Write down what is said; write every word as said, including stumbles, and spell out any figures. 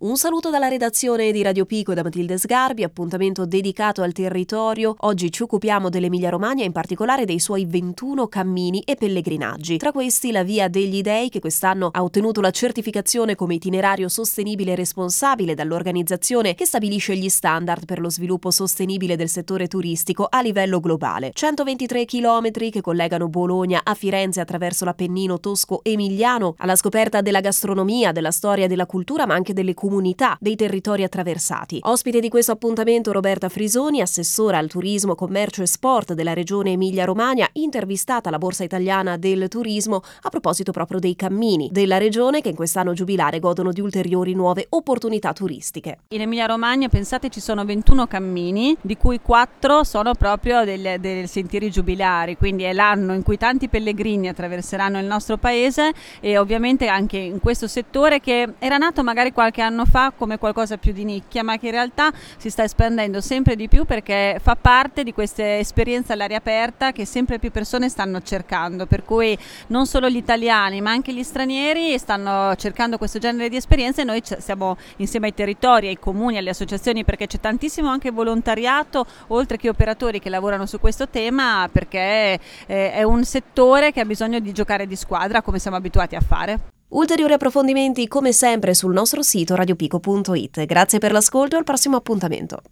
Un saluto dalla redazione di Radio Pico da Matilde Sgarbi, appuntamento dedicato al territorio. Oggi ci occupiamo dell'Emilia-Romagna, in particolare dei suoi ventuno cammini e pellegrinaggi. Tra questi la Via degli Dei, che quest'anno ha ottenuto la certificazione come itinerario sostenibile e responsabile dall'organizzazione che stabilisce gli standard per lo sviluppo sostenibile del settore turistico a livello globale. centoventitré chilometri che collegano Bologna a Firenze attraverso l'Appennino tosco-emiliano, alla scoperta della gastronomia, della storia e della cultura, ma anche delle comunità dei territori attraversati. Ospite di questo appuntamento Roberta Frisoni, assessora al turismo, commercio e sport della regione Emilia-Romagna, intervistata alla Borsa Italiana del Turismo a proposito proprio dei cammini della regione che in quest'anno giubilare godono di ulteriori nuove opportunità turistiche. In Emilia-Romagna, pensate, ci sono ventuno cammini, di cui quattro sono proprio dei, dei sentieri giubilari, quindi è l'anno in cui tanti pellegrini attraverseranno il nostro paese, e ovviamente anche in questo settore che era nato magari qualche anno fa come qualcosa più di nicchia, ma che in realtà si sta espandendo sempre di più perché fa parte di queste esperienze all'aria aperta che sempre più persone stanno cercando, per cui non solo gli italiani ma anche gli stranieri stanno cercando questo genere di esperienze, e noi siamo insieme ai territori, ai comuni, alle associazioni, perché c'è tantissimo anche volontariato oltre che operatori che lavorano su questo tema, perché è un settore che ha bisogno di giocare di squadra come siamo abituati a fare. Ulteriori approfondimenti come sempre sul nostro sito radiopico punto it. Grazie per l'ascolto e al prossimo appuntamento.